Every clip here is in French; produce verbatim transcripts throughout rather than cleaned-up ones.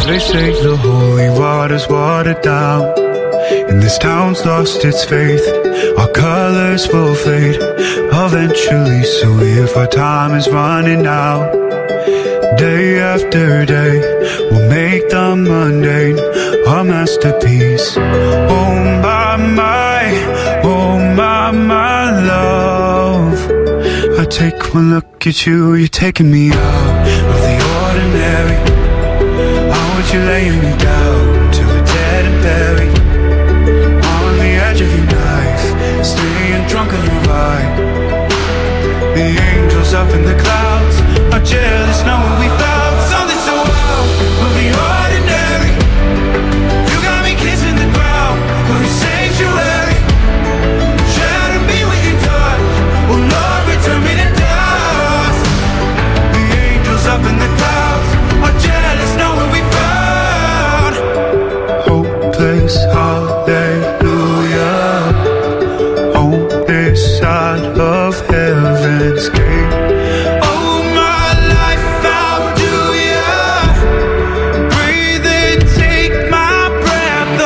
They say the holy water's watered down, and this town's lost its faith. Our colors will fade eventually, so if our time is running out, day after day, we'll make the mundane our masterpiece. Oh my, my, oh my, my love, I take one look at you, you're taking me out of the ordinary. How would you lay me down to the dead and buried? On the edge of your knife, staying drunk on your ride. The angels up in the clouds are jealous knowing we found something so out of the ordinary. You got me kissing the ground of your sanctuary. Shatter me with your touch, oh Lord, return me to dust. The angels up in the clouds are jealous knowing we found hopeless hallelujah on this side of heaven's gate. Oh my life, how do ya breathe and take my breath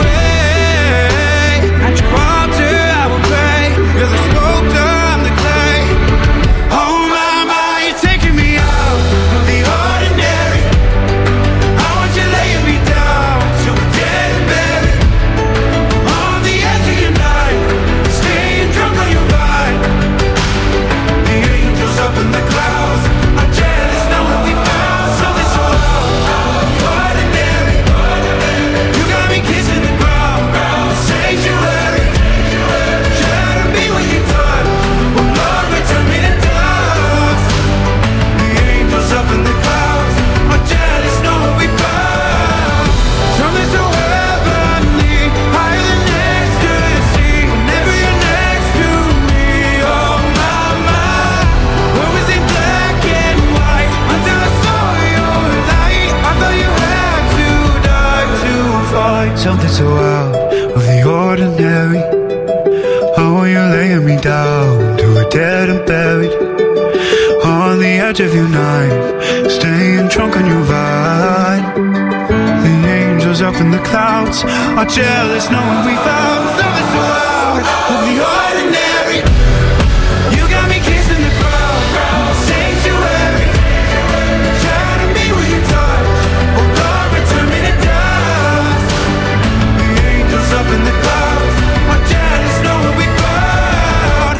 away? At your altar I will pray, you're the sculptor, I'm the clay. Oh my, my, you're taking me out of the ordinary. How would you lay me down to a dead and buried? On the edge of your knife, staying drunk on your vine. The angels up in the clouds are jealous knowing we found something so out of the ordinary. You got me kissing the ground, the sanctuary. Shatter me when you touch, oh Lord, return me to dust. The angels up in the clouds are jealous knowing we found something so heavenly, higher than ecstasy. Whenever you're next to me, oh my, my, what was in black and white until I saw your light? I thought you had to die to find something so out of the ordinary. How are you laying me down to a dead and buried? On the edge of your knife, staying drunk on your vine. The angels up in the clouds are jealous knowing we found something so out of the ordinary. You got me kissing the ground, the sanctuary. Shatter me with your touch, oh Lord, return me to dust. The angels up in the clouds are jealous knowing we found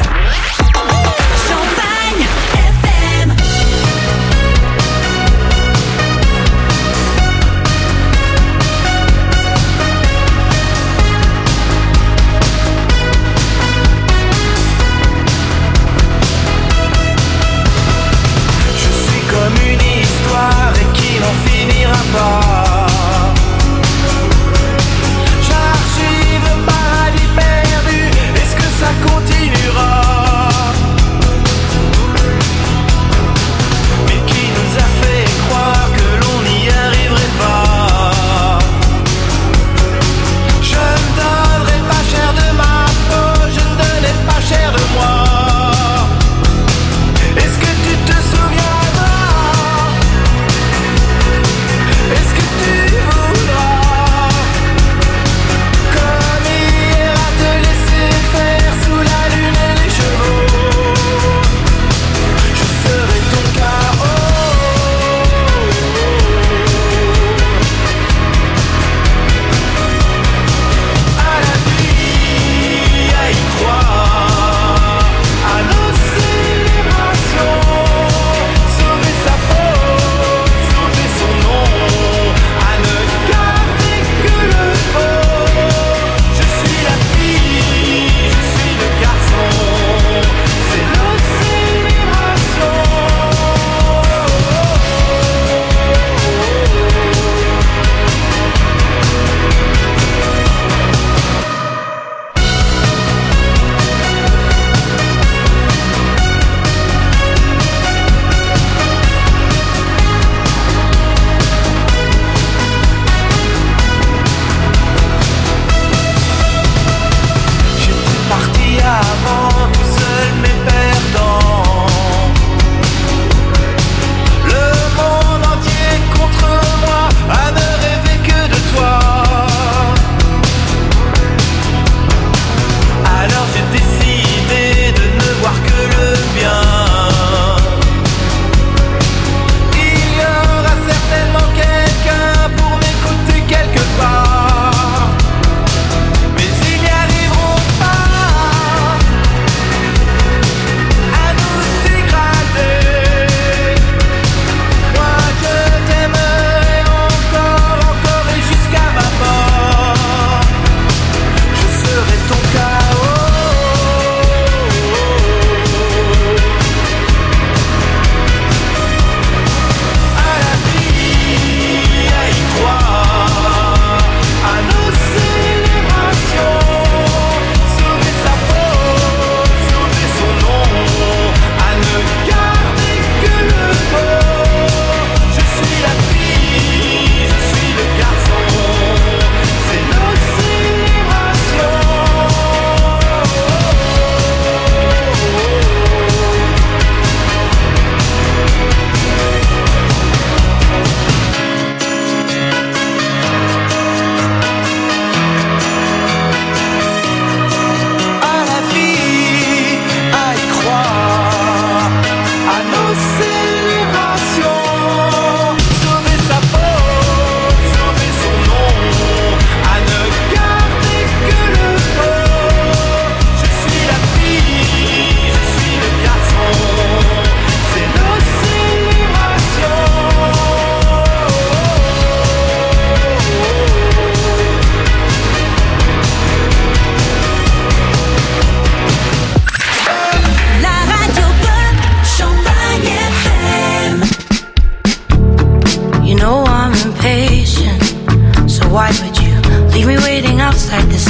Champagne F M.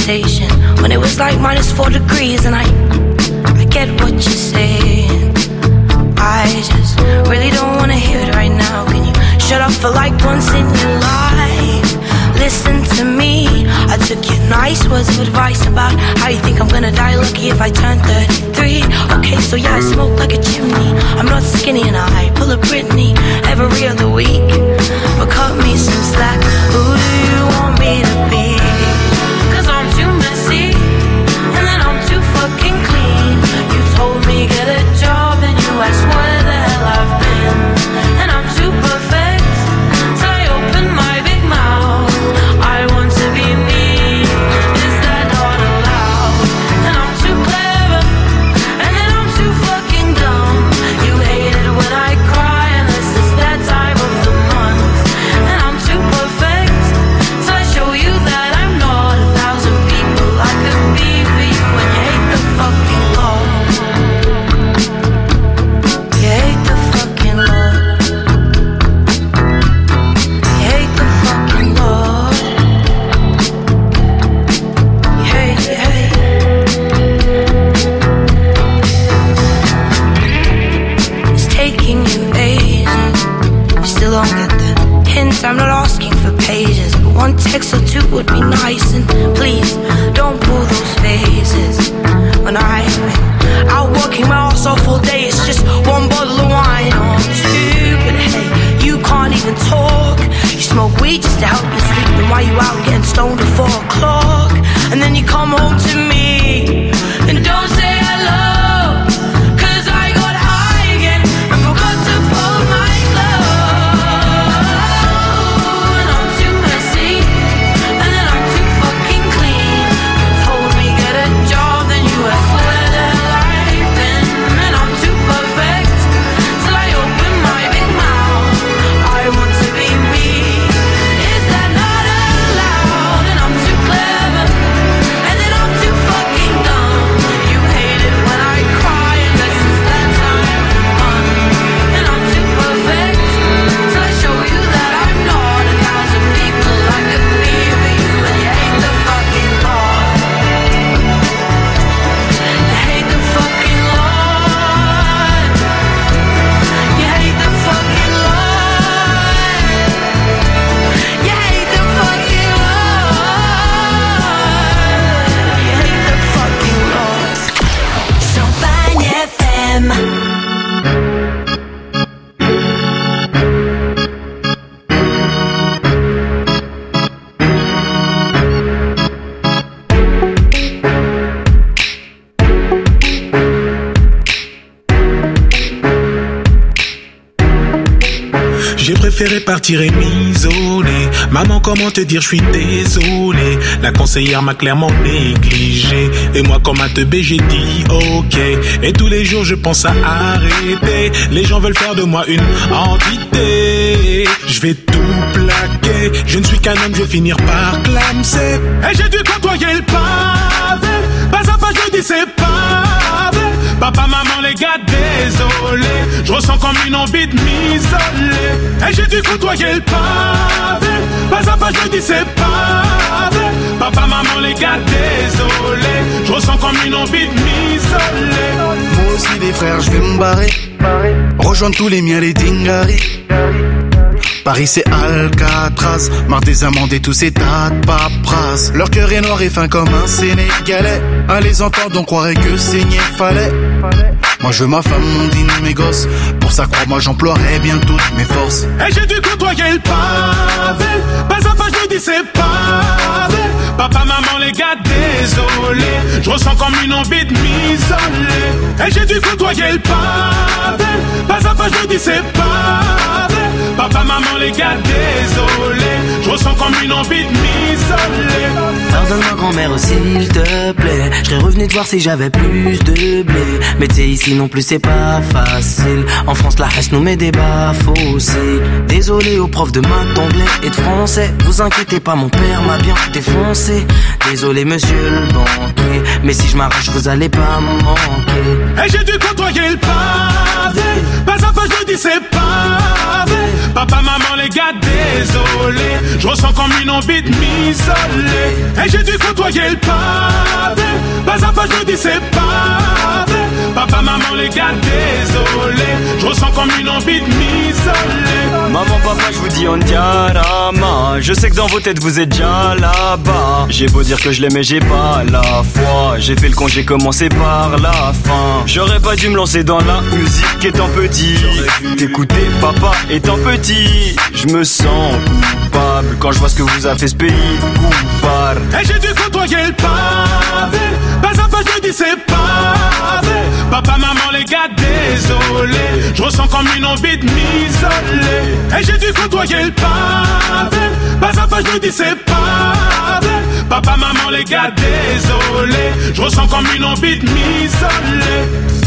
conversation when it was like minus four degrees, and I, I get what you're saying. I just really don't wanna hear it right now. Can you shut up for like once in your life? Listen to me. I took your nice words of advice about how you think I'm gonna die lucky if I turn thirty-three. Okay, so yeah, I smoke like a chimney. I'm not skinny and I pull a Britney every other week. But cut me some slack. Who do you want me to be? Cause I'm too messy and then I'm too fucking clean. You told me get a job and you asked where the hell I've been. And I'm too perfect till I open my big mouth. I want to be me. Is that not allowed? And I'm too clever and then I'm too fucking dumb. You hate it when I cry unless it's that time of the month. And I'm too perfect till I show you that I'm not a thousand people I could be for you. And you hate the fucking law. You hate the fucking law. You hate the fucking law. You hate, you hate. It's taking you ages. You still don't get the hint. I'm not asking for pages, but one text or two would be nice. And please don't pull those faces. When I've been out working my ass off all day, it's just one bottle of wine or two. But hey, you can't even talk. You smoke weed just to help you sleep. Then why you out getting stoned at four o'clock? And then you come home to me and don't say hello. Cause I got high again and forgot to fold my clothes. And I'm too messy and then I'm too fucking clean. You told me get a job, then you asked where the hell I've been. And I'm too perfect till I open my big mouth. I want to be me. Is that not allowed? And I'm too clever and then I'm too fucking dumb. You hate it when I cry unless it's that time of the month. And I'm too perfect till I show you that I'm not a thousand people I could be for you. And you hate the fucking law. You hate the fucking law. You hate the fucking law. You hate the fucking law. You hate the fucking law. Champagne F M. J'ai préféré partir et m'isoler. Maman, comment te dire, je suis désolé. La conseillère m'a clairement négligé. Et moi, comme un teubé, j'ai dit ok. Et tous les jours, je pense à arrêter. Les gens veulent faire de moi une entité. Je vais tout plaquer. Je ne suis qu'un homme, je vais finir par clamser. Et j'ai dû côtoyer le pavé. Pas à pas, je dis c'est pavé. Papa, maman, les gars, désolé. Je ressens comme une envie de m'isoler. Et j'ai dû côtoyer le pavé. Pas à pas, je dis c'est pavé. Papa, maman, les gars, désolé. Je ressens comme une envie de m'isoler. Moi aussi des frères, je vais me barrer. Rejoindre tous les miens, les dingaris. Paris c'est Alcatraz, marre des amendes et tous ces tas de paperasses. Leur cœur est noir et fin comme un Sénégalais. À les entendre on croirait que saigner fallait. Moi je veux ma femme, mon dîner, mes gosses. Pour ça crois-moi j'emploierai bien toutes mes forces. Et j'ai dû côtoyer le pavé. Pas à pas je dis c'est pavé. Papa, maman, les gars, désolé. Je ressens comme une envie de m'isoler. Et j'ai dû côtoyer le pavé. Pas à pas je dis c'est pavé. Papa, maman, les gars, désolé. Je ressens comme une envie de m'isoler. Pardonne-moi grand-mère s'il te plaît. Je serais revenu te voir si j'avais plus de blé. Mais tu sais ici non plus c'est pas facile. En France la haine nous met des baffes aussi. Désolé aux profs de maths, d'anglais et de français. Vous inquiétez pas, mon père m'a bien défoncé. Désolé monsieur le banquier, mais si je m'arrache vous allez pas me manquer. Et j'ai dû côtoyer le pavé. Pas à pas je dis c'est pas Papa, maman, les gars, désolé. Je ressens comme une envie de m'isoler. Et j'ai dû côtoyer le pavé. Pas à pas, je me dis c'est pavé. Papa, maman, les gars, désolé. Je ressens comme une envie de m'isoler. Maman, papa, je vous dis on diarama. Je sais que dans vos têtes vous êtes déjà là-bas. J'ai beau dire que je l'aimais, j'ai pas la foi. J'ai fait le con, j'ai commencé par la fin. J'aurais pas dû me lancer dans la musique étant petit. T'écouter papa étant petit. Je me sens coupable quand je vois ce que vous a fait ce pays coupable. Et j'ai dû côtoyer le pavé. Pas à pas, je me dis c'est pavé. Papa, maman, les gars, désolé. Je ressens comme une envie de m'isoler. Et j'ai dû côtoyer le pavé. Pas à pas, je me dis c'est pavé. Papa, maman, les gars, désolé. Je ressens comme une envie de m'isoler.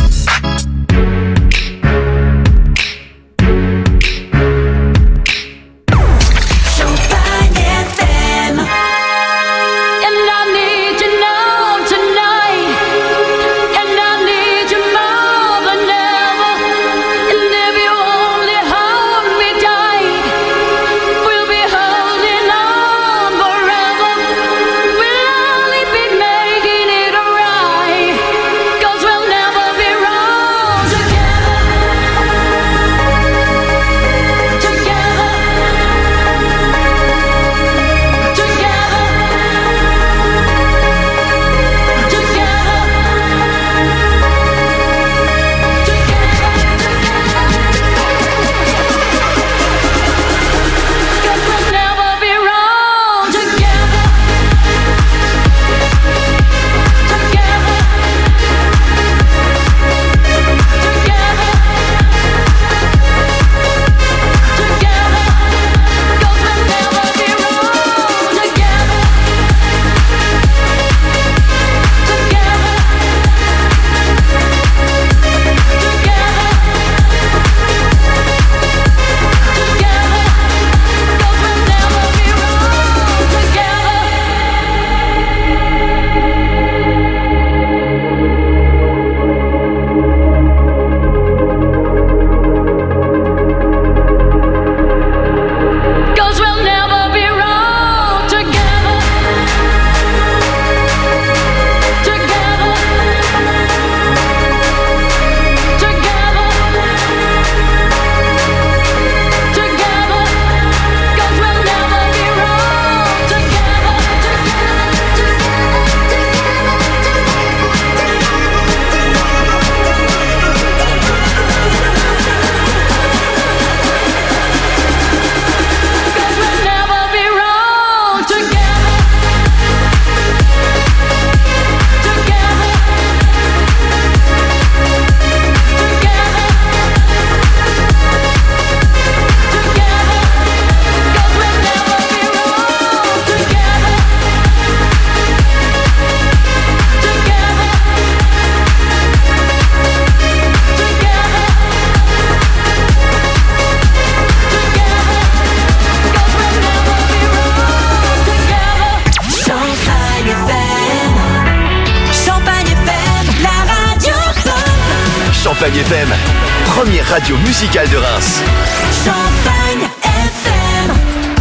Champagne F M, première radio musicale de Reims. Champagne F M.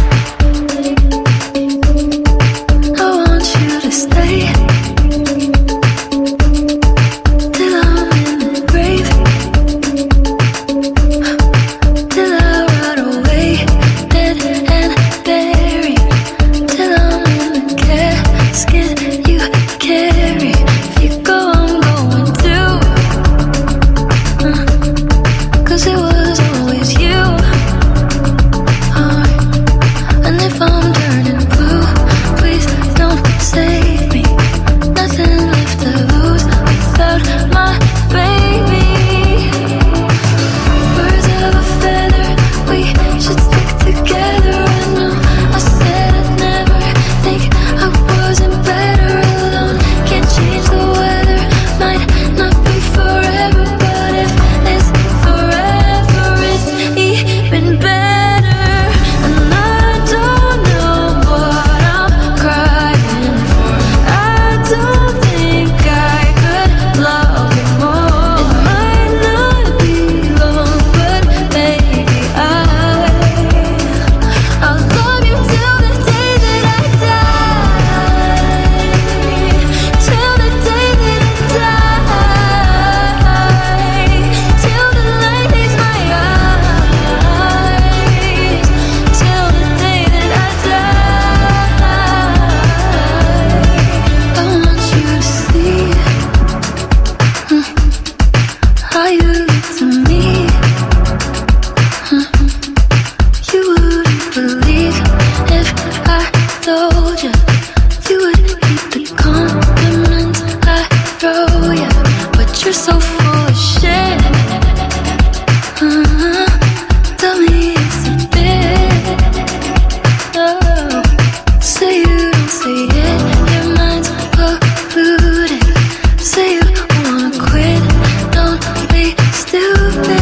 I want you to stay till I'm in the grave, till I rot away, dead and buried, till I'm in the casket you carry. If you go, I'm going too. Cause it was always you. you're so full of shit. Uh-huh. Tell me it's a bit. Oh, say you don't see it. Your mind's polluted. Say you wanna quit. Don't be stupid.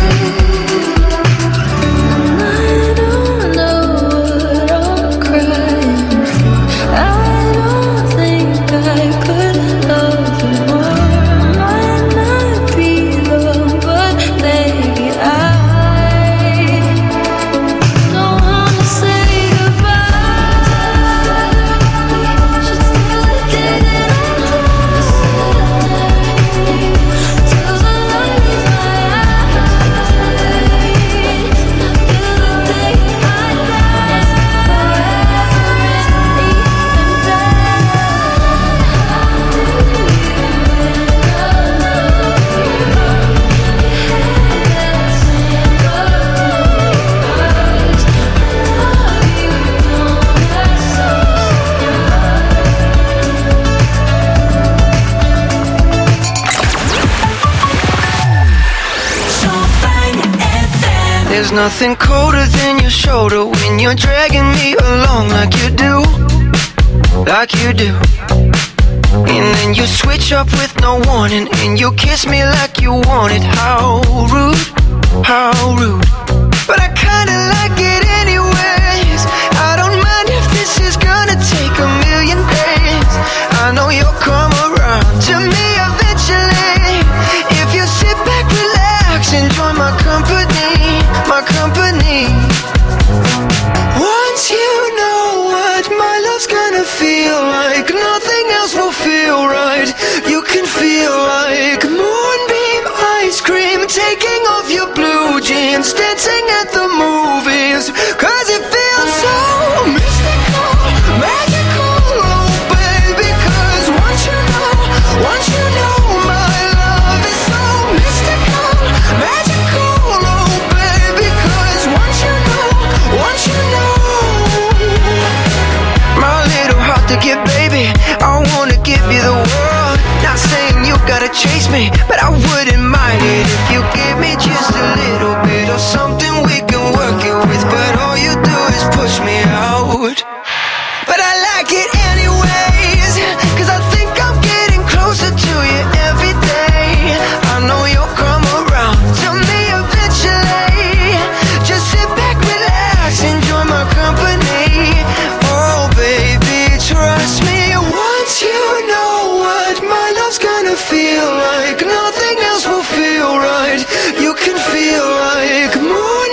And I don't know what I'm crying for. I don't think I could love you more. Might not be the one, but baby I don't wanna say goodbye. We should still the day that I promised till the light in my eyes, till the day I die. Forever is even better. There's nothing colder than your shoulder when you're dragging me along like you do, like you do. And then you switch up with no warning and you kiss me like you want it. How rude, how rude. But I kinda like it anyways. I don't mind if this is gonna take a million days. I know you'll come around to me eventually. If you sit back, relax, enjoy my company, my company. Once you know what my love's gonna feel like, nothing else will feel right. You can feel like moonbeam ice cream, taking off your blue jeans, dancing at the movies. Cause it feels so mystical, magical, oh baby. Cause once you know, once you know my love is so mystical, magical, oh baby. Cause once you know, once you know, my little heart to give, baby, I wanna give you the world. Not saying you gotta chase me, but I wouldn't mind it if you give me just a little bit of something we can work it with. But all you do is push me out. But I like it anyways, cause I think I'm getting closer to you every day. I know you'll come around to me eventually. Just sit back, relax, enjoy my company. Oh baby, trust me. Once you know what my love's gonna feel like, nothing else will feel right. You can feel like moon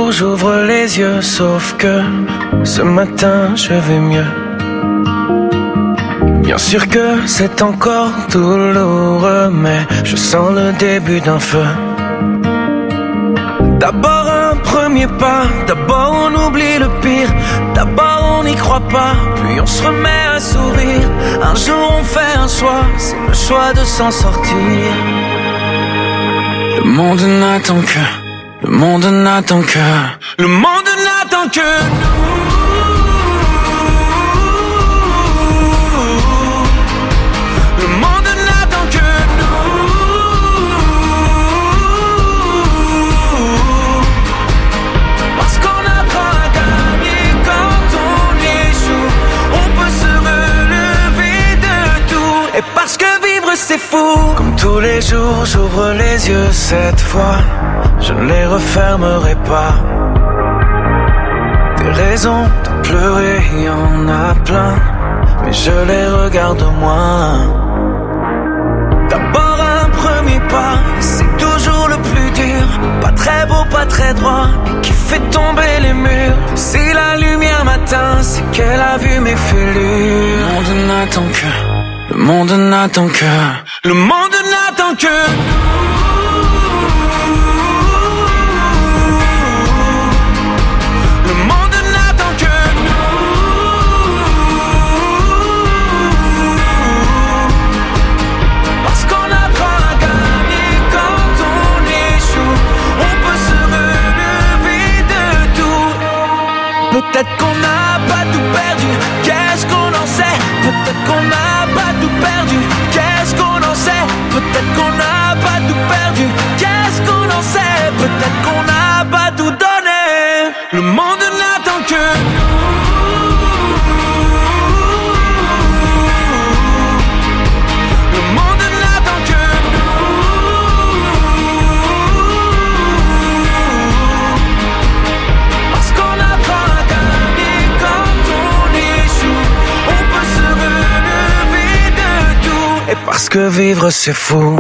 jours j'ouvre les yeux, sauf que ce matin je vais mieux. Bien sûr que c'est encore douloureux, mais je sens le début d'un feu. D'abord un premier pas, d'abord on oublie le pire, d'abord on n'y croit pas, puis on se remet à sourire. Un jour on fait un choix, c'est le choix de s'en sortir. Le monde n'attend que, le monde n'attend que, le monde n'attend que nous. Le monde n'attend que nous. Parce qu'on apprend à gagner quand on échoue. On peut se relever de tout. Et parce que vivre c'est fou. Comme tous les jours j'ouvre les yeux, cette fois je ne les refermerai pas. Des raisons de pleurer, il y en a plein, mais je les regarde moins. D'abord un premier pas, c'est toujours le plus dur. Pas très beau, pas très droit, et qui fait tomber les murs. Si la lumière m'atteint, c'est qu'elle a vu mes fêlures. Le monde n'attend que, le monde n'attend que, le monde n'attend que nous. Le monde n'attend que nous. Parce qu'on apprend à gagner quand on échoue. On peut se relever de tout. Peut-être qu'on n'a pas tout perdu, qu'est-ce qu'on en sait? Peut-être qu'on n'a pas tout perdu, qu'est-ce qu'on en sait? Peut-être qu'on n'a pas tout perdu, qu'est-ce qu'on en sait? Peut-être qu'on n'a pas tout donné. Le monde n'attend que nous. Le monde n'attend que nous. Parce qu'on apprend à gagner quand on échoue. On peut se relever de tout. Et parce que vivre c'est fou.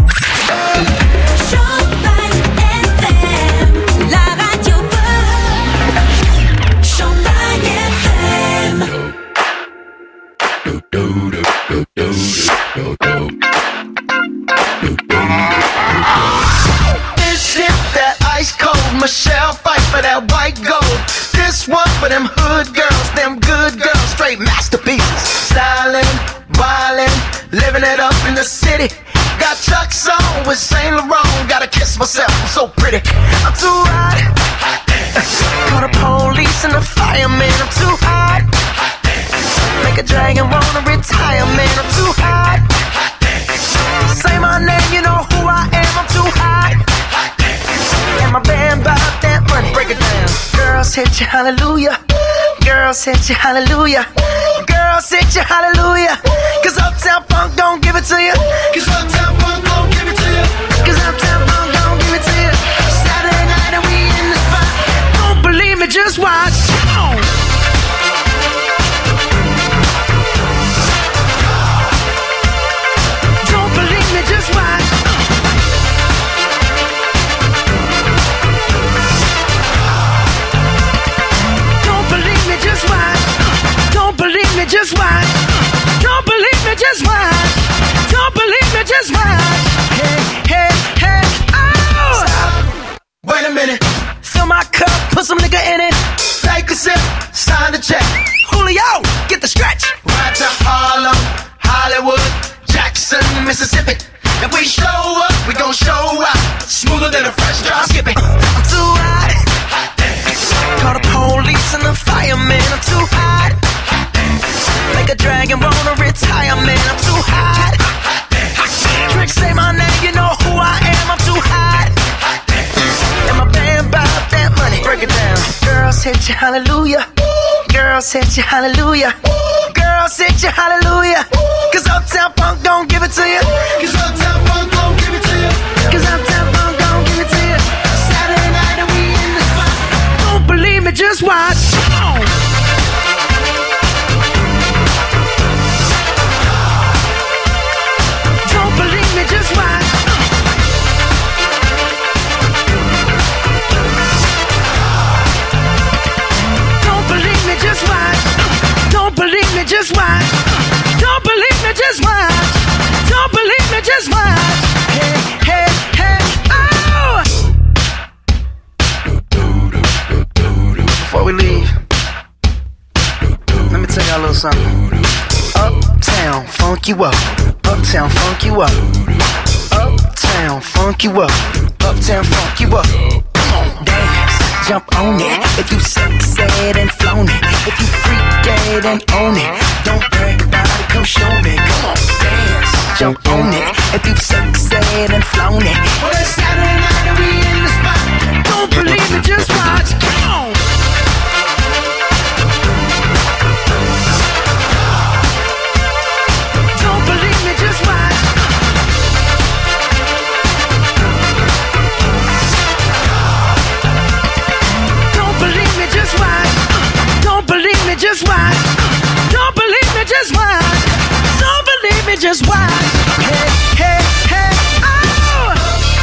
This shit that ice cold, Michelle fight for that white gold. This one for them hood girls, them good girls, straight masterpieces. Styling, wildin', living it up in the city. Got Chuck's on with Saint Laurent, gotta kiss myself, I'm so pretty. I'm too hot. Call the police and the fireman, I'm too hot. Make a dragon wanna retire, man, I'm too hot. Say my name, you know who I am, I'm too hot. And my band bought that money, break it down. Girls hit you, hallelujah. Girls hit you, hallelujah. Girls hit you, hallelujah. Cause Uptown Funk don't give it to you. Cause Uptown Funk don't give it to you. Cause Uptown Funk don't give it to you. Saturday night and we in the spot. Don't believe me, just watch. Come on. Don't believe me, just watch. Don't believe me, just watch. Don't believe me, just watch. Don't believe me, just watch. Don't believe me, just watch. Hey, hey, hey, oh! Stop. Wait a minute. Fill my cup, put some nigga in it. Take a sip, sign the check. Julio, get the stretch. Right to Harlem, Hollywood, Jackson, Mississippi. If we show up, we gon' show out. Smoother than a fresh drop skipping. I'm too hot. Call the police and the fireman. I'm too hot. Make a dragon wanna retire, man. I'm too hot. Tricks say my name, you know who I am. I'm too hot. And my band bought that money. Break it down. Girls hit you, hallelujah. Girls hit you, hallelujah. Girls hit you, hallelujah. Cause Uptown Funk don't give it to you. Cause Uptown Funk don't give it to you. Cause Uptown Funk don't give it to you. Saturday night and we in the spot. Don't believe me, just watch. Come on. Don't believe me, just watch. tell y'all a little something. Uptown, funk you up. Uptown, funk you up. Uptown, funk you up. Uptown, funk you up. Come on, dance, jump on it. If you succeed and flown it, if you freak dead and own it, don't brag about it, come show me. Come on, dance, jump on it. If you succeed and flown it, well it's Saturday night and we in the spot. Don't believe me, just watch. Come on. Don't believe me, just watch. Don't believe me, just watch. Don't believe me, just watch. Don't believe me, just watch. Don't believe me, just watch. Hey, hey, hey, oh!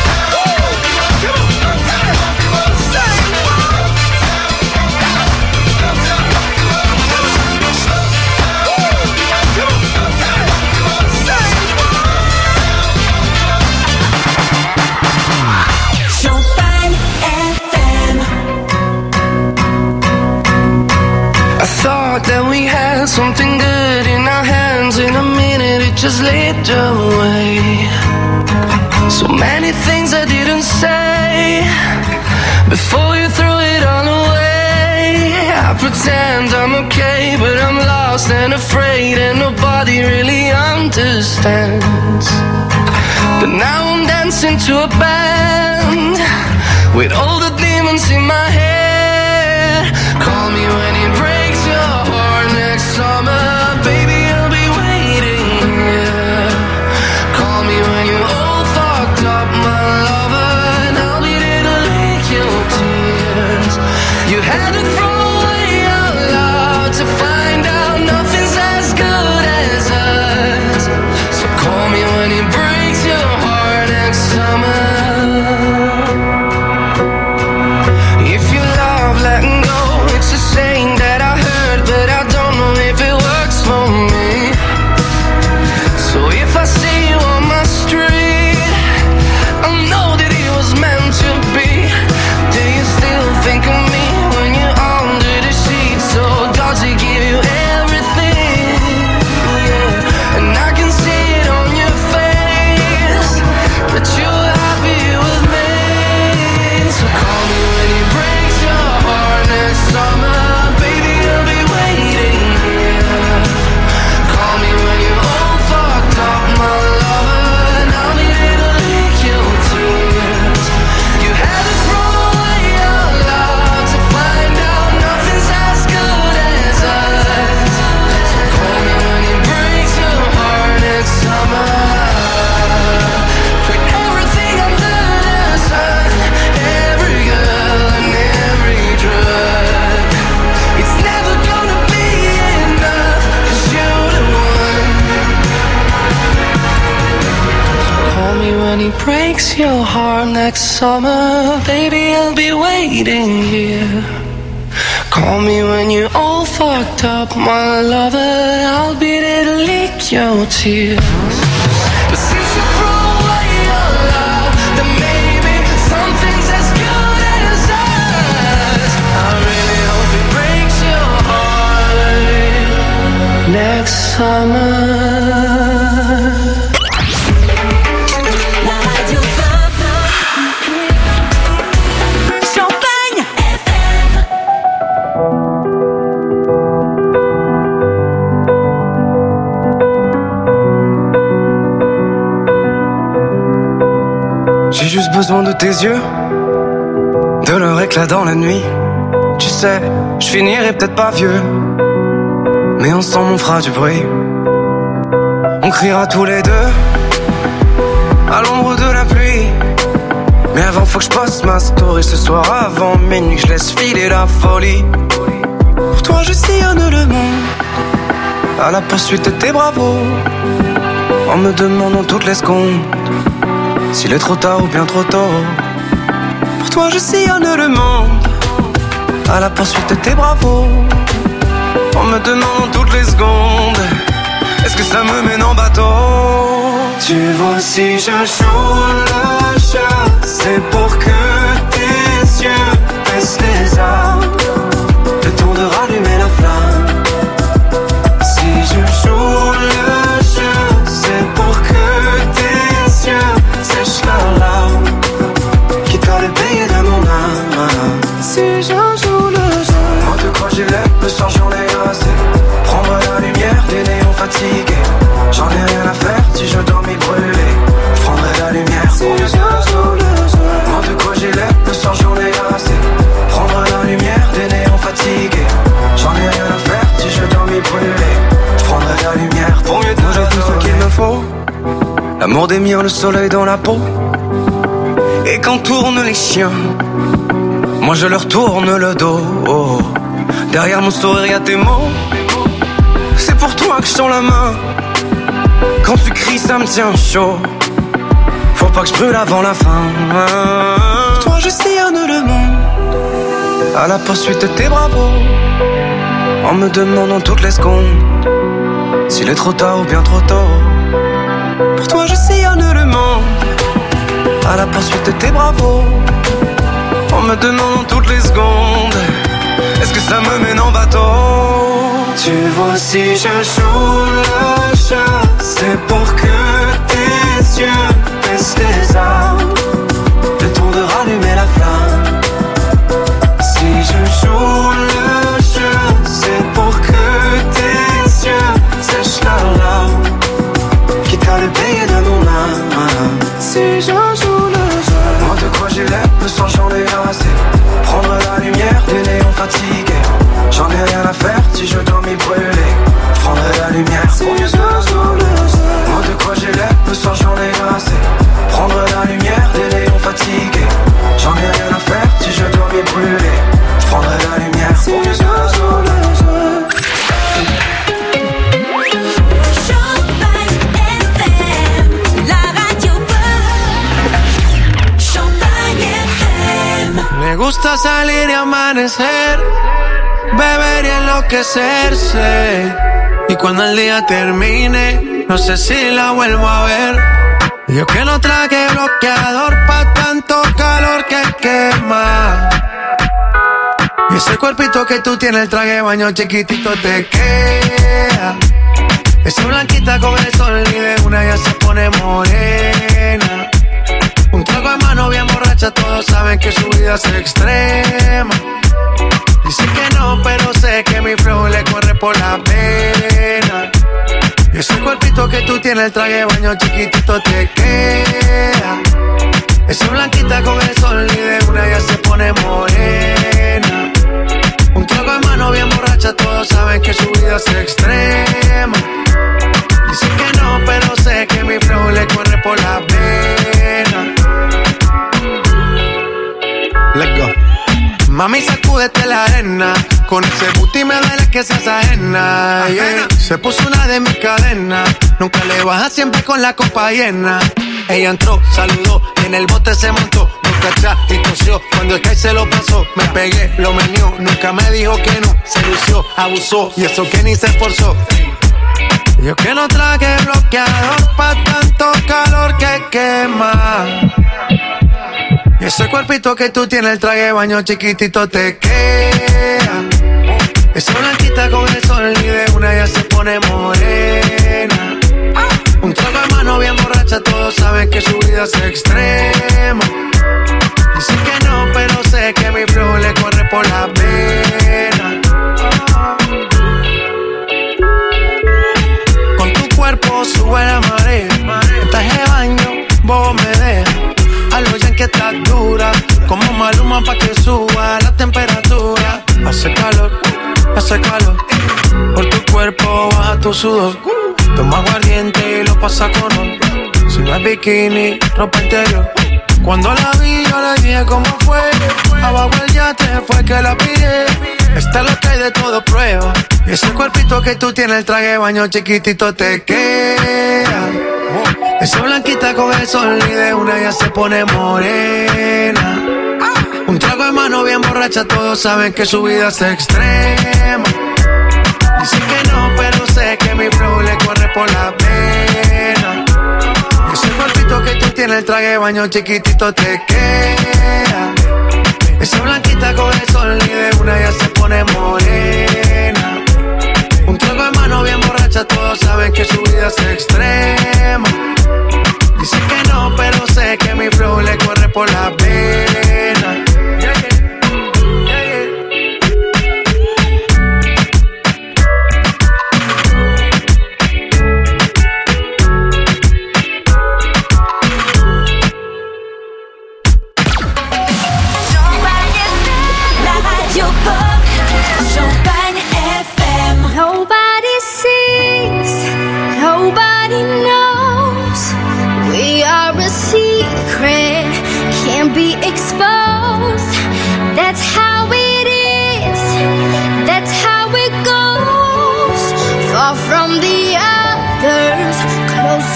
That we had something good in our hands. In a minute it just slipped away. So many things I didn't say before you threw it all away. I pretend I'm okay, but I'm lost and afraid, and nobody really understands. But now I'm dancing to a band with all the demons in my head. Call me when it breaks your heart next summer, baby, I'll be waiting here. Call me when you're all fucked up, my lover, and I'll be there to lick your tears. You had to throw away your love to find out nothing's as good as us. So call me when it breaks your heart next summer. If you love letting go, it's a saying that I heard, but I don't know if it works for me. So if I see you on my street, I'll know that it was meant to be. Do you still think of me when you're under the sheets? So does it give you everything? Yeah. And I can see it on your face that you're happy with me. So call me when it breaks your heart next summer, baby, I'll be waiting here. Call me when you're all fucked up, my lover, and I'll be there to lick your tears. You had to throw away your love to find out nothing's as good as us. So call me when it breaks your heart next summer. Put everything under the sun, every girl and every drug. It's never gonna be enough, 'cause you're the one. Call me when he breaks your heart next summer, baby, I'll be waiting here. Call me when you're all fucked up, my lover, I'll be there to lick your tears. But since you threw away your love, then maybe something's as good as us. I really hope it breaks your heart next summer. Champagne F M. J'ai juste besoin de tes yeux, de leur éclat dans la nuit. Tu sais, je finirai peut-être pas vieux, mais ensemble on fera du bruit. On criera tous les deux à l'ombre de la pluie. Mais avant faut que je poste ma story ce soir avant minuit, je laisse filer la folie. Pour toi je sillonne le monde à la poursuite de tes bravos, en me demandant toutes les secondes s'il est trop tard ou bien trop tôt. Pour toi je sillonne le monde à la poursuite de tes bravos, en me demandant toutes les secondes est-ce que ça me mène en bateau. Tu vois si je joue le jeu, c'est pour que tes yeux baissent les armes, le temps de rallumer la flamme. L'amour des miens, le soleil dans la peau. Et quand tournent les chiens, moi je leur tourne le dos. Oh. Derrière mon sourire y'a tes mots. C'est pour toi que je tends la main. Quand tu cries ça me tient chaud. Faut pas que je brûle avant la fin. Pour toi je sillonne le monde à la poursuite de tes bravos, en me demandant toutes les secondes s'il est trop tard ou bien trop tôt. Pour toi je sillonne le monde à la poursuite de tes bravos, en me demandant toutes les secondes est-ce que ça me mène en bateau. Tu vois si je joue le jeu, c'est pour que tes yeux baissent les armes, le temps de rallumer la flamme. Si je joue le jeu, c'est pour que tes yeux sèchent leurs larmes, quitte à le payer de mon âme. Si je joue le jeu, moi de quoi j'ai l'air, le soir j'en ai assez. Prendre la lumière des néons fatigués, j'en ai rien à faire si je dois m'y brûler. Je prendrai la lumière si je joue le jeu. Moi de quoi j'ai l'air, le soir j'en ai assez. Prendre la lumière des néons fatigués, j'en ai rien à faire si je dois m'y brûler. Je prendrai la lumière si je joue le jeu. Champagne F M, la radio pop. Champagne F M. Me gusta salir y amanecer, beber y enloquecerse. Y cuando el día termine, no sé si la vuelvo a ver. Yo que no traje bloqueador pa' tanto calor que quema. Y ese cuerpito que tú tienes, el traje de baño chiquitito te queda. Esa blanquita con el sol y de una ya se pone morena. Un trago de mano bien borracha, todos saben que su vida es extrema. Dice que no, pero sé que mi flow le corre por la pena. Y ese cuerpito que tú tienes, el traje de baño chiquitito te queda. Esa blanquita con el sol y de una ya se pone morena. Un trago de mano bien borracha, todos saben que su vida es extrema. Dice que no, pero sé que mi flow le corre por la pena. Let's go. Mami, sacúdete la arena, con ese booty me duele que seas ajena, yeah. Se puso una de mis cadenas, nunca le baja siempre con la copa llena. Ella entró, saludó, en el bote se montó, nunca atrás y tosió. Cuando el que se lo pasó, me pegué, lo menió, nunca me dijo que no, se lució, abusó, y eso que ni se esforzó. Yo que no traje bloqueador pa' tanto calor que quema. Y ese cuerpito que tú tienes, el traje de baño chiquitito te queda. Esa blanquita con el sol y de una ya se pone morena. Un trago de mano bien borracha, todos saben que su vida es extrema. Dice que no, pero sé que mi flow le corre por la pena. Con tu cuerpo sube la marea, el traje de baño vos me dejas. A lo ya que estás dura, como Maluma pa' que suba la temperatura. Hace calor, hace calor, por tu cuerpo baja tu sudor. Toma aguardiente y lo pasa con ron. Si no es bikini, ropa interior. Cuando la vi yo le dije cómo fue. Abajo el yate fue que la pillé. Esta es lo que hay de todo prueba. Y ese cuerpito que tú tienes, el traje de baño chiquitito te queda. Esa blanquita con el sol y de una ya se pone morena. Un trago de mano bien borracha, todos saben que su vida es extrema. Dice que no, pero sé que mi flow le corre por la pena. Ese cuerpito que tú tienes, el traje de baño chiquitito te queda. Esa blanquita con el sol y de una ya se pone morena. Un trago de mano bien borracha, todos saben que su vida es extrema. Dice que no, pero sé que mi flow le corre por la pena. Yeah, yeah. Yeah, yeah. La radio pop, Champagne F M. Nobody sees, nobody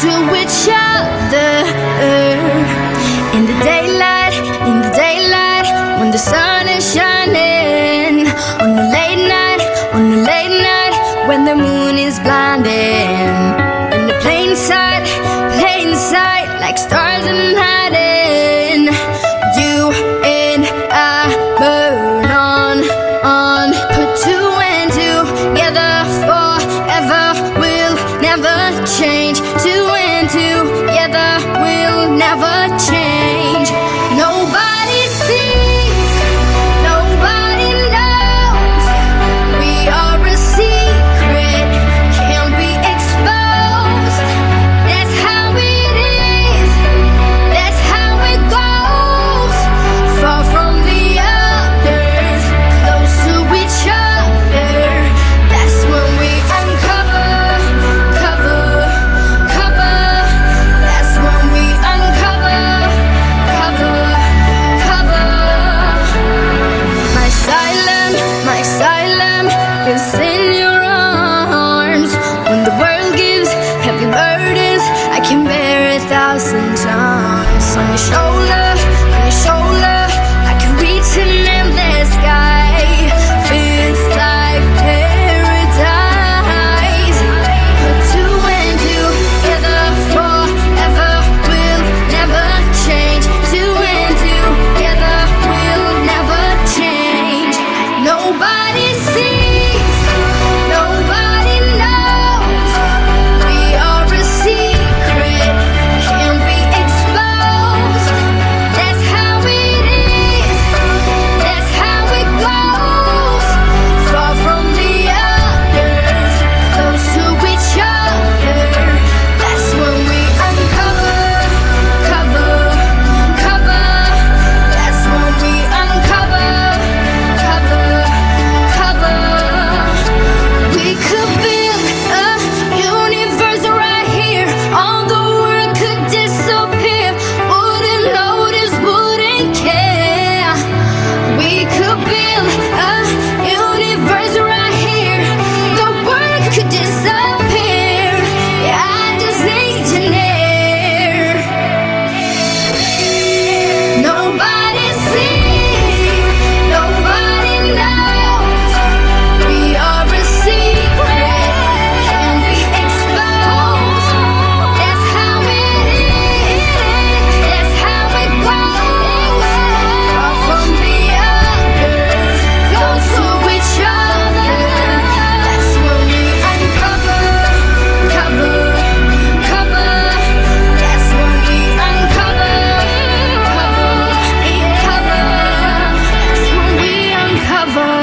to each other. In the daylight, in the daylight, when the sun is shining. On the late night, on the late night, when the moon is blinding. In the plain sight, plain sight, like stars in hiding. You and I burn on, on. Put two and two together forever. We'll never change. Two and two together. We'll never change. Nobody sees, nobody knows. We are a secret, can't be exposed. That's how it is, that's how it goes. Far from the others, close to each other. That's when we uncover, cover, cover. That's when we uncover, cover, cover. My asylum, my asylum is in your arms. When the world gives heavy burdens, I can bear a thousand times. On your shoulder, on your shoulder, I can reach an endless sky. Feels like paradise. Put two and two together forever. We'll never change. Two and two together. We'll never change. Nobody sees, nobody knows. We are a secret, can't be exposed. That's how it is, that's how it goes. Far from the others, close to each other. That's when we uncover, cover, cover. That's when we uncover, cover, cover. We could build a universe right here. All the world could disappear. Wouldn't notice, wouldn't care. We could build a universe right here. The world could disappear. Yeah, I just need you near. Nobody sees, nobody knows. We are a secret, can't be exposed. That's how it is, that's how it goes. Far from the others, close to each other. That's when we uncover, cover, cover. That's when we uncover, cover, cover. That's when we uncover.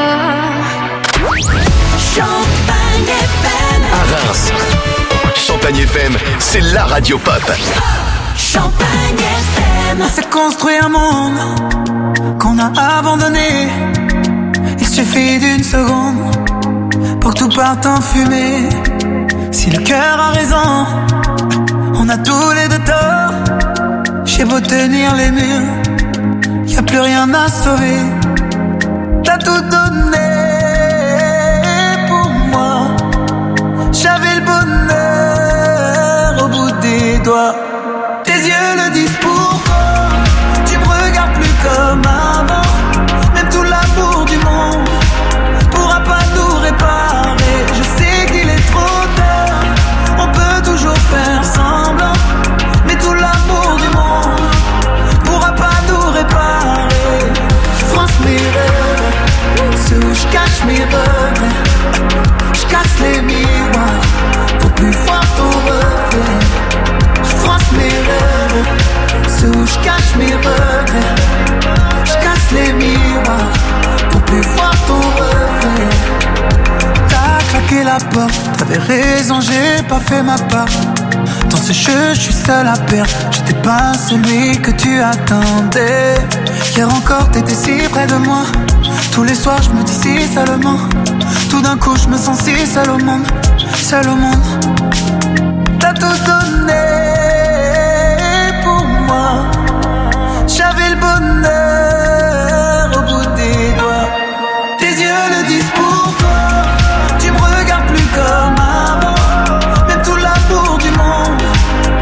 Champagne F M. À Reims, Champagne F M, c'est la radio pop. Champagne F M. On s'est construit un monde qu'on a abandonné. Il suffit d'une seconde pour que tout parte en fumée. Si le cœur a raison, on a tous les deux tort. J'ai beau tenir les murs, y a plus rien à sauver. T'as tout donné pour moi. J'avais le bonheur au bout des doigts. Tes yeux le disent pourquoi. Tu me regardes plus comme avant. Même tout l'amour du monde pourra pas nous réparer. Je sais qu'il est trop tard. On peut toujours faire semblant. Mais tout l'amour du monde pourra pas nous réparer. Je France mes rêves, c'est où je cache mes regrets. Je casse les miroirs pour plus voir ton reflet. Je France mes rêves, c'est où je cache mes regrets. Je casse les miroirs pour plus voir ton reflet. T'as claqué la porte, t'avais raison, j'ai pas fait ma part. Dans ce jeu, je suis seul à perdre. J'étais pas celui que tu attendais. Hier encore, t'étais si près de moi. Tous les soirs, je me dis si seulement. Tout d'un coup, je me sens si seul au monde. Seul au monde. T'as tout donné pour moi. J'avais le bonheur au bout des doigts. Tes yeux le disent pourquoi. Tu me regardes plus comme avant. Même tout l'amour du monde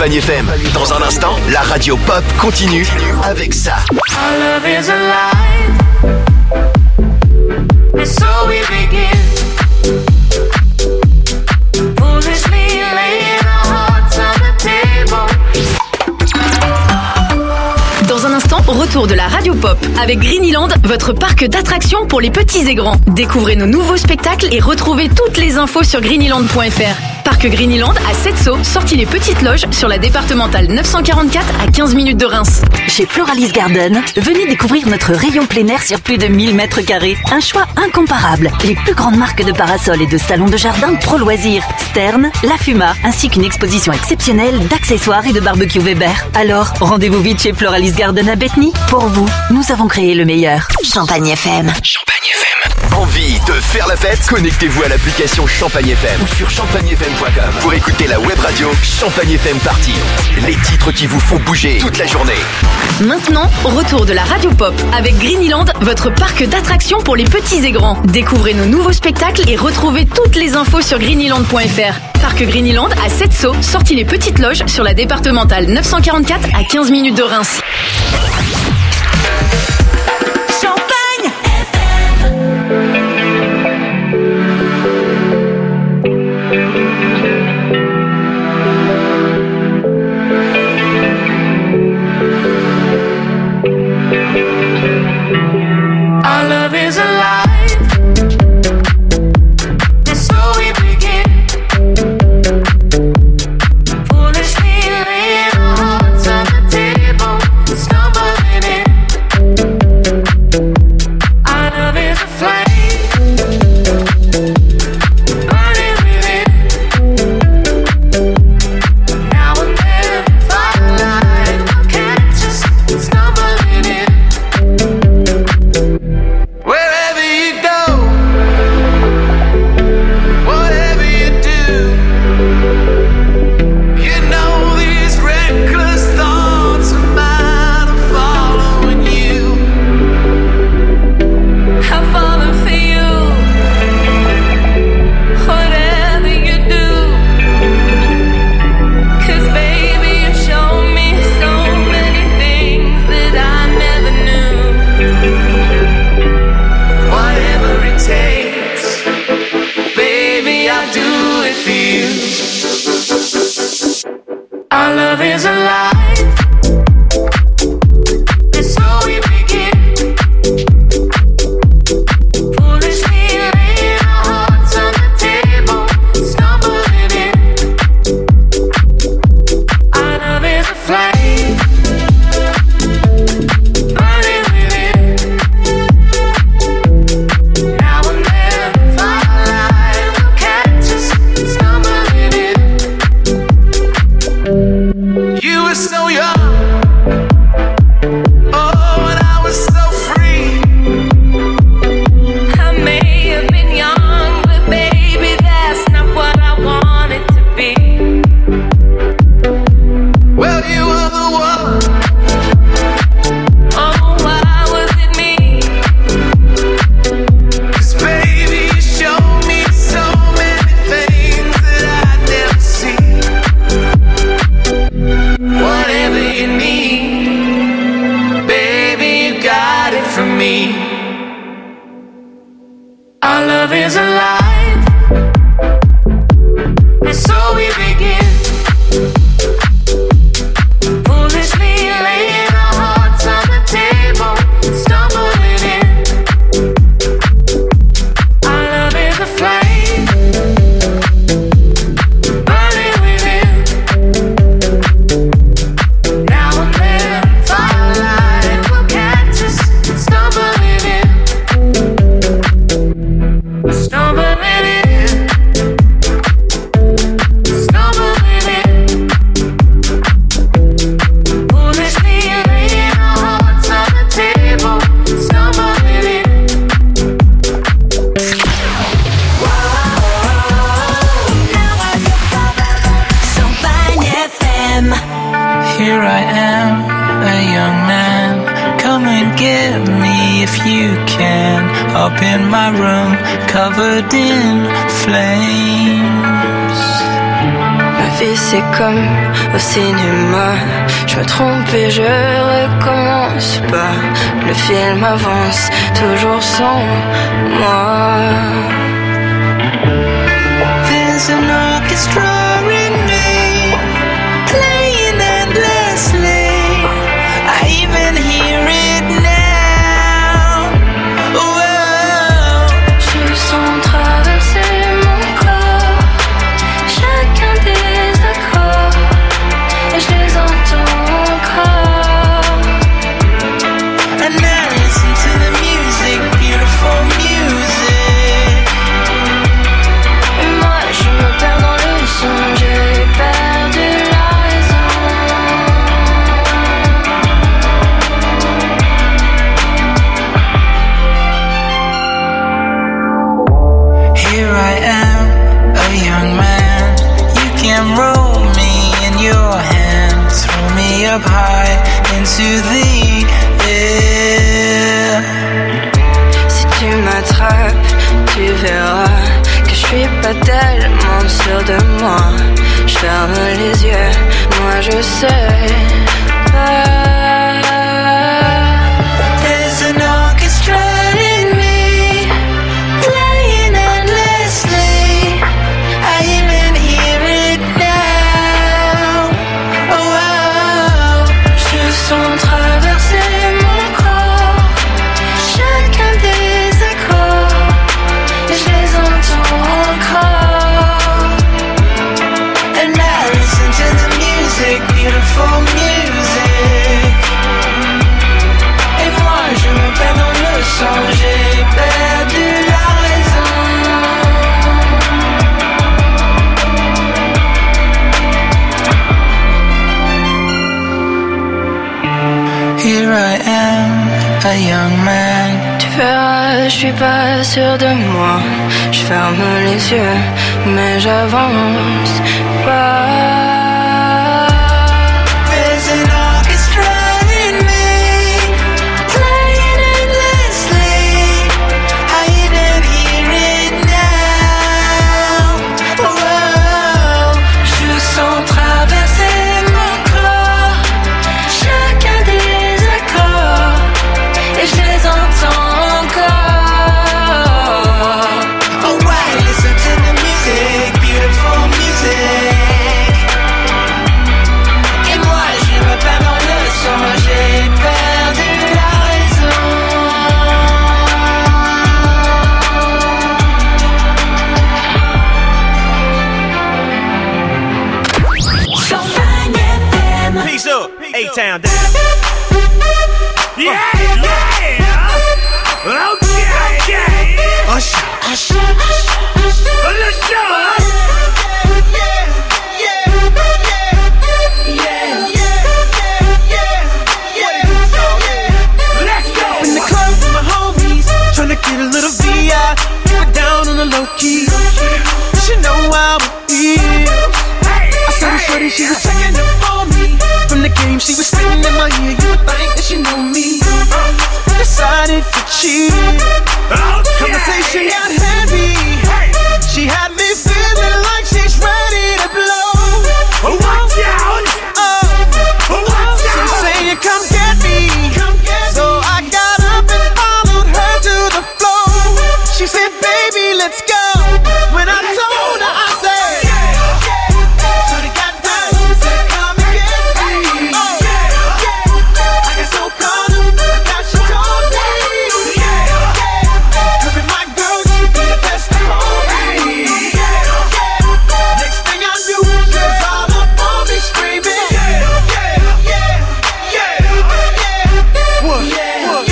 Champagne F M. Dans un instant, la radio pop continue avec ça. Our love is alive, and so we begin. Foolishly laying our hearts on the table. Dans un instant, retour de la radio pop avec Greenyland, votre parc d'attractions pour les petits et grands. Découvrez nos nouveaux spectacles et retrouvez toutes les infos sur greenyland point f r. Parc Greenyland à Sept-Sceaux, sortie les Petites Loges sur la départementale neuf cent quarante-quatre à quinze minutes de Reims. Chez Floralis Garden, venez découvrir notre rayon plein air sur plus de mille mètres carrés. Un choix incomparable. Les plus grandes marques de parasols et de salons de jardin Pro Loisirs, Stern, La Fuma, ainsi qu'une exposition exceptionnelle d'accessoires et de barbecue Weber. Alors, rendez-vous vite chez Floralis Garden à Bethany. Pour vous, nous avons créé le meilleur. Champagne F M. Champagne F M. Envie de faire la fête? Connectez-vous à l'application Champagne F M ou sur champagne f m point com pour écouter la web radio Champagne F M Party. Les titres qui vous font bouger toute la journée. Maintenant, retour de la radio pop avec Greenyland, votre parc d'attractions pour les petits et grands. Découvrez nos nouveaux spectacles et retrouvez toutes les infos sur greenyland point f r. Parc Greenyland à Sept-Sceaux, sortie les Petites Loges sur la départementale neuf cent quarante-quatre à quinze minutes de Reims. Champagne F M. Our love is alive, and so we begin. Foolishly laying our hearts on the table, stumbling in. Our love is a flame, burning within. Now and then, firelight will catch us, stumbling in. Wherever you go, whatever you do, you know these reckless thoughts of mine are following you. I'm falling for you. Whatever you do, 'cause baby you show me so many things that I never knew. Whatever it takes, baby, I'll do it for you. Our love is alive, and so we begin. Foolishly laying our hearts on the table, stumbling in. Our love is a flame, burning within. Now and then, firelight will catch us, stumbling in. You were so young, oh, and I was so free. I may have been young, but baby that's not what I wanted to be. Well, you were the one. Oh, why was it me? 'Cause baby, you showed me so many things that I'd never seen. Whatever you need, baby, you got it from me. Our love is alive, and so we begin. Foolishly laying our hearts on the table, stumbling in. Our love is a flame, burning within. Now and then, firelight will catch us, stumbling in. Stumbling in. Stumbling in. Foolishly laying our hearts on the table, stumbling in. Champagne F M. Here I am, a young man. Come and get me if you can. Up in my room, covered in flames. vie c'est comme au cinéma. Je me trompe et je recommence pas. Le film avance toujours sans moi. There's an orchestra in me, playing endlessly. I even hear it now. Whoa. Je sens traverser mon corps chacun des accords, et je les entends encore. And I listen to the music, beautiful music. Et moi je me perds dans le son, j'ai perdu la raison. Here I am, a young man. You can roll me in your hands, throw me up high into the air. Si tu m'attrapes, tu verras que je suis pas tellement sûr de moi. Je ferme les yeux, moi je sais pas. There's an orchestra in me, playing endlessly. I even hear it now. Oh, oh. Je sens traverser mon corps chacun des accords, et je les entends encore. And I listen to the music, beautiful music. Et moi je me perds dans le son, j'ai perdu la raison. Here I am, a young man. Tu verras, je suis pas sûr de moi. Je ferme les yeux, mais j'avance pas. There's an orchestra in me, playing endlessly. I even hear it now. Oh, je sens traverser mon corps chacun des accords, et je les entends encore. Oh ouais, listen to the music, beautiful music. Et moi je me perds dans le son, j'ai perdu la raison. Champagne F M. Peace up, A-Town down. Yeah, yeah. Okay, okay. Usher, usher, usher. Let's go. In the club with my homies, tryna get a little V I, keep it down on the low key. She know how it feels. I saw the shorty, she was checking up on me. From the game, she was spitting in my ear. You would think that she know me. Decided to cheat. Conversation got heavy. She had me feeling like she's ready to blow. Watch out! Oh, Watch she's out! saying, come get me. So I got up and followed her to the floor. She said, baby, let's go. When I told her, I said, shorty got down, said, come and get me. I got so caught up that she told me. Her and my girl, she be the best of me. Next thing I knew, she was all up on me screaming. What? What?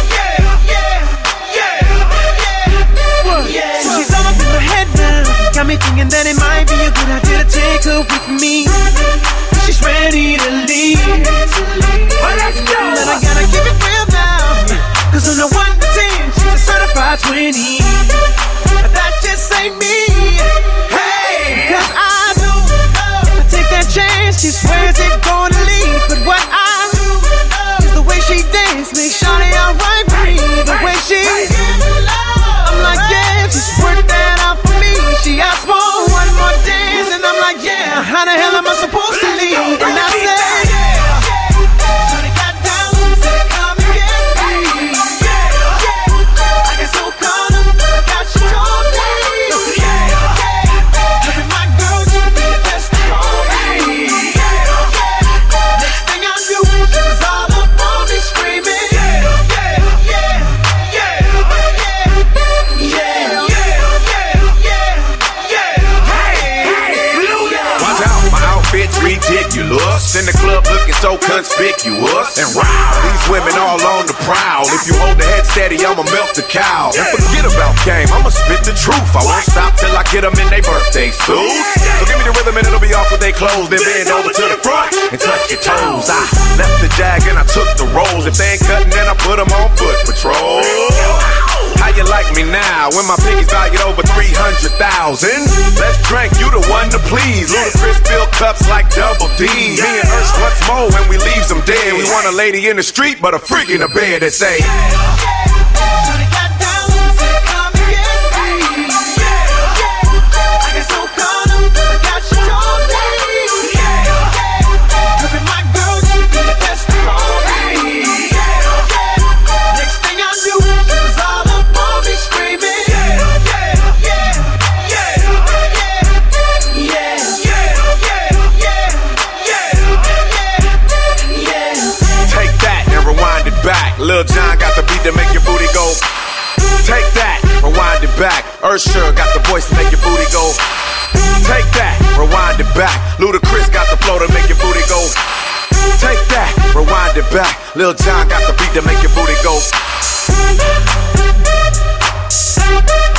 So she's all up in my head now. Got me thinking that it might be a good idea to take her with me. She's ready to leave. Well, let's go. But I gotta keep it real now. Cause on the one to ten, she's a certified twenty. But that just ain't me. Hey! Cause I know if I take that chance, she swears it's gonna leave. But what I know is the way she dance makes shawty alright for me. The way she, I'm like, yeah, just work that out for me. She asked for one more dance, and I'm like, yeah, how the the club looking so conspicuous. And wow, these women all on the prowl. If you hold the head steady, I'ma melt the cow. And forget about game, I'ma spit the truth. I won't stop till I get them in their birthday suits. So give me the rhythm and it'll be off with their clothes. Then bend over to the front and touch your toes. I left the jag and I took the rolls. If they ain't cutting, then I put them on foot patrol. How you like me now when my piggy's valued over three hundred thousand? Let's drink, you the one to please. Ludacris fill cups like Double D. Me and Ursh once more when we leaves them dead. We want a lady in the street, but a freak in the bed that say Lil Jon got the beat to make your booty go. Take that, rewind it back. Usher got the voice to make your booty go. Take that, rewind it back. Ludacris got the flow to make your booty go. Take that, rewind it back. Lil Jon got the beat to make your booty go.